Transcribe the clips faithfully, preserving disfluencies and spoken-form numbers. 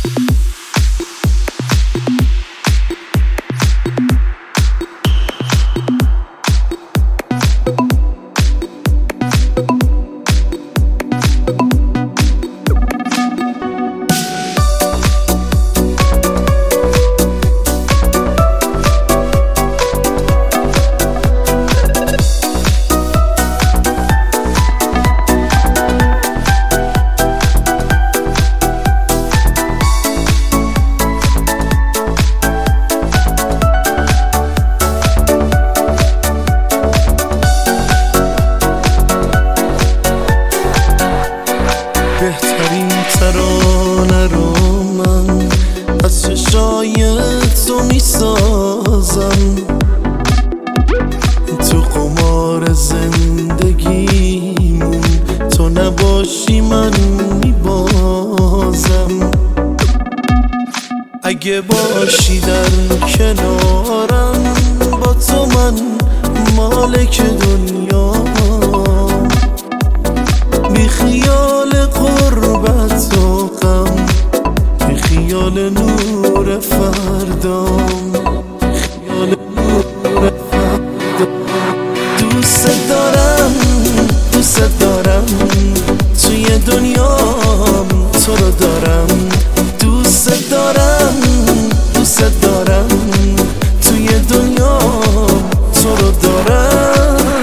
بهترین ترانه رو من از چشای تو میسازم، تو قمار زندگیمون تو نباشی من میبازم. اگه باشی در کنارم با تو من مالک دنیا، بی خیال قربت و غم، بی خیال نور فردام، بی خیال نور فردام. دوست دارم دوست دارم توی دنیام تو رو دارم، دوست دارم دوست دارم توی دنیام تو رو دارم.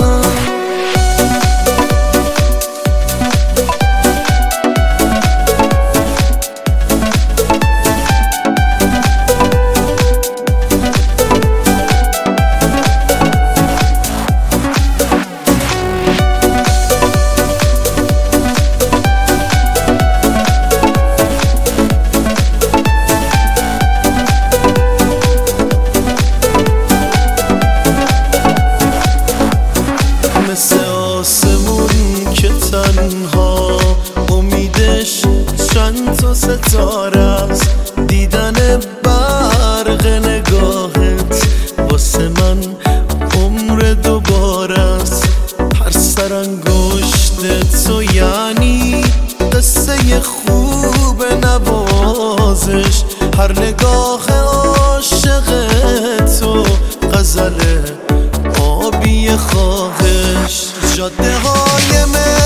مثل آسمون که تنها امیدش چند تا ستاره است، دیدن برق نگاهت واسه من عمر دوباره است. هر سرانگشت تو یعنی قصه خوب نوازش، هر نگاه عاشق تو غزل آبی خواهش. جاده های